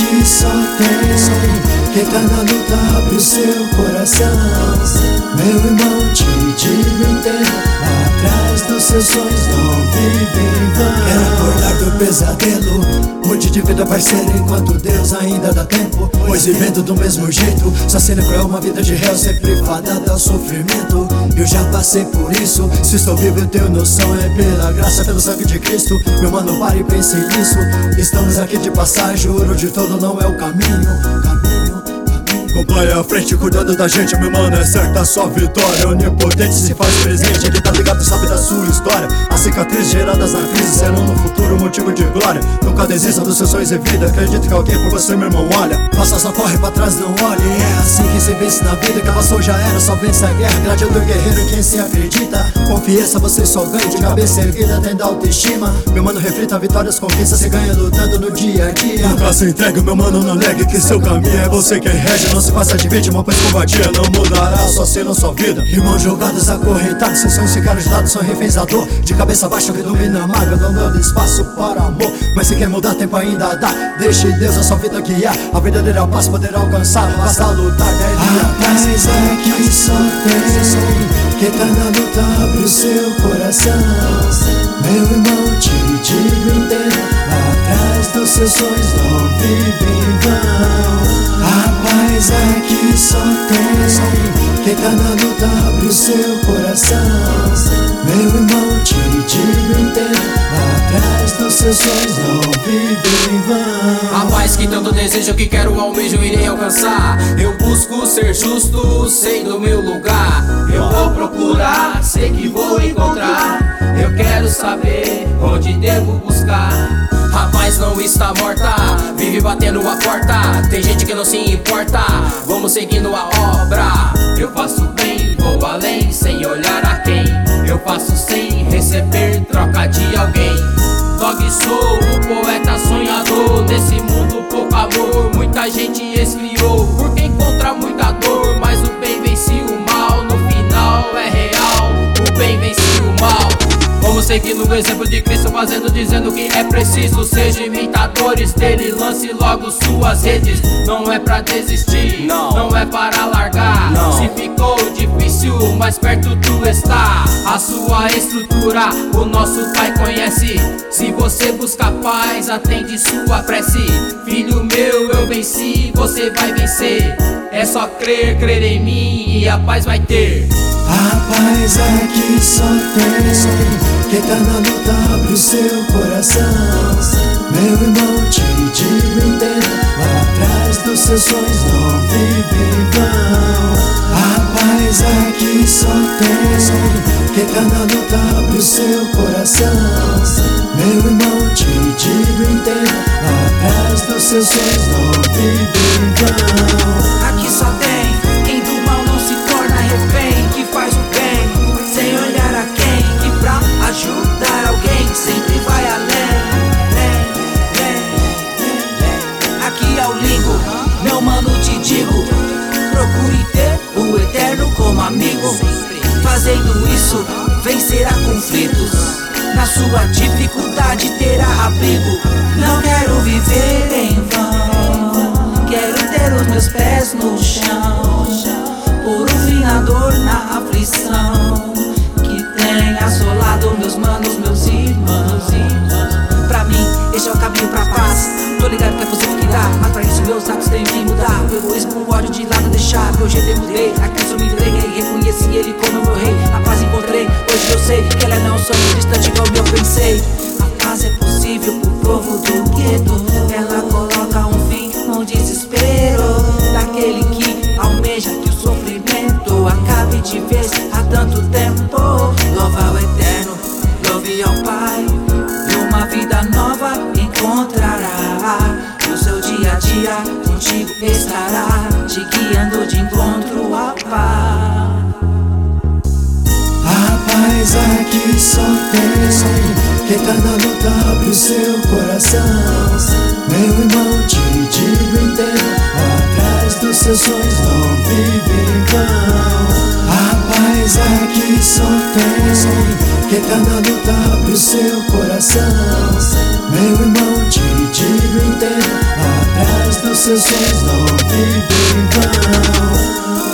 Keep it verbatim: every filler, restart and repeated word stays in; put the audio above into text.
aqui só tem quem tá na luta, abre o seu coração. Meu irmão, te digo, entenda, atrás dos seus sonhos não vive em vão. Quero acordar do pesadelo, mude de vida, parceiro, enquanto Deus ainda dá tempo. Pois vivendo do mesmo jeito, só sendo cruel, uma vida de réu, sempre fadada ao sofrimento. Eu já passei por isso, se estou vivo eu tenho noção, é pela graça, pelo sangue de Cristo. Meu mano, pare e pense nisso, estamos aqui de passagem, o ouro de todo não é o caminho. Caminho acompanha a frente, cuidando da gente, meu mano, é certa a sua vitória. Onipotente se faz presente, ele tá ligado, sabe da sua história. As cicatrizes geradas na crise serão no futuro motivo de glória. Nunca desista dos seus sonhos e vida, acredito que alguém por você, meu irmão, olha. Faça só, corre pra trás, não olhe, é assim que se vence na vida. Que passou já era, só vence a guerra, gladiador guerreiro, quem se acredita. Confiança, você só ganha, de cabeça erguida, tendo autoestima. Meu mano, reflita, vitórias, conquistas, você ganha lutando no dia a dia. Nunca se entregue, meu mano, não negue que seu caminho é você quem rege. Não se faça de vítima, pois covardia não mudará só ser na sua vida. Irmãos jogados, acorrentados, seus sonhos ficaram de lado, são reféns da dor. De cabeça baixa, que domina a mágoa, não dando espaço para amor. Mas se quer mudar, tempo ainda dá, deixe Deus a sua vida guiar. A verdadeira paz poderá alcançar, basta lutar, daí a paz é que só tem quem tá na luta, abre o seu coração. Meu irmão, te digo, entenda, atrás dos seus sonhos não vive em vão. A paz é que só tem quem tá na luta, abre o seu coração. Meu irmão, te digo, entenda, atrás dos seus sonhos não vive em vão. A paz que tanto desejo, que quero, almejo, irei alcançar. Eu busco ser justo, sei do meu lugar. Eu vou procurar, sei que vou encontrar. Eu quero saber onde devo buscar. A paz não está morta, vive batendo a porta. Tem gente que não se importa, vamos seguindo a obra. Eu faço bem, vou além, sem olhar a quem. Eu faço sem receber troca de alguém. Dog sou o poeta sonhador, nesse mundo pouco amor. Muita gente esfriou, porque encontra muita dor. Mas o bem vence o mal, no final é real. O bem vence o mal. Vamos seguindo o exemplo de Cristo, fazendo, dizendo que é preciso. Seja imitadores dele, lance logo suas redes. Não é pra desistir, não, não é para largar, não. Se ficou difícil, mais perto tu está. A sua estrutura, o nosso Pai conhece. Se você busca paz, atende sua prece. Filho meu, eu venci, você vai vencer. É só crer, crer em mim e a paz vai ter. A paz é que só tem quem tá na luta, abre o seu coração. Meu irmão, te digo, entenda, atrás dos seus sonhos não vive em vão. A paz é que só tem quem tá na luta, abre o seu coração. Meu irmão, te digo, entenda, atrás dos seus sonhos não vive em vão. Aqui só tem quem do mal não se torna refém, que faz o bem, sem olhar a quem, que pra ajudar alguém sempre vai além. Aqui é o Lingo, meu mano, te digo, procure ter o eterno como amigo. Fazendo isso, vencerá conflitos, na sua dificuldade terá abrigo. Não quero viver em vão, quero ter os meus pés no chão, por um fim na dor, na aflição, que tem assolado meus manos, meus irmãos. Pra mim, este é o caminho pra paz. Tô ligado que é você que dá, mas pra isso meus atos têm que mudar. O egoísmo, o ódio de lado deixar. Meu jeito eu mudei, a Cristo me entreguei. Reconheci ele como meu rei, a paz encontrei. Hoje eu sei que ela não é um sonho distante igual eu pensei. A paz é possível pro povo do gueto. Ela coloca um fim no desespero daquele que almeja que o sofrimento acabe de vez há tanto tempo. Louva ao Eterno, louve ao Pai, e uma vida nova encontrará. No seu dia a dia contigo estará, te guiando de encontro à paz. A paz é que só tem quem tá na luta, abre o seu coração. Meu irmão, te digo, entenda, atrás dos seus sonhos não vive em vão. A paz é que só tem quem tá na luta, abre o seu coração. Meu irmão, te digo, entenda, atrás dos seus sonhos não vive em vão.